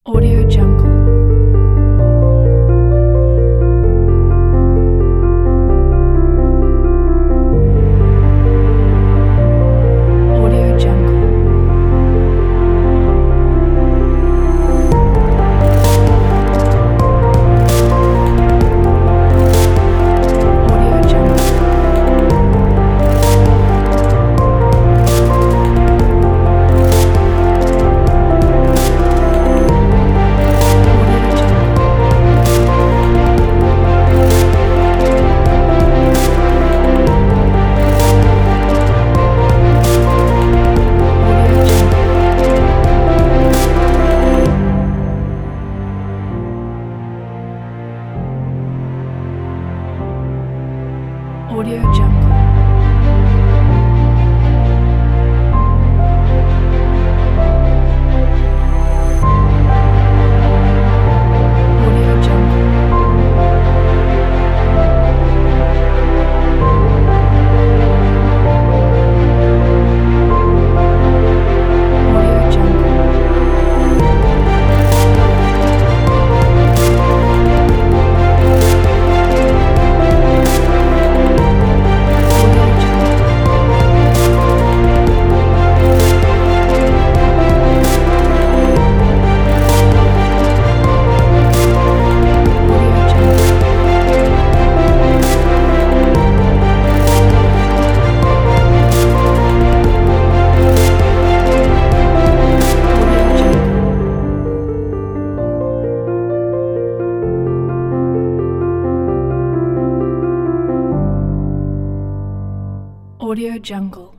Audio Jungle. Audio Jungle. Audio Jungle. Audio Jungle. Audio Jungle. Audio Jungle. Audio Jungle. Audio Jungle. Audio Jungle. Audio Jungle. Audio Jungle. Audio Jungle.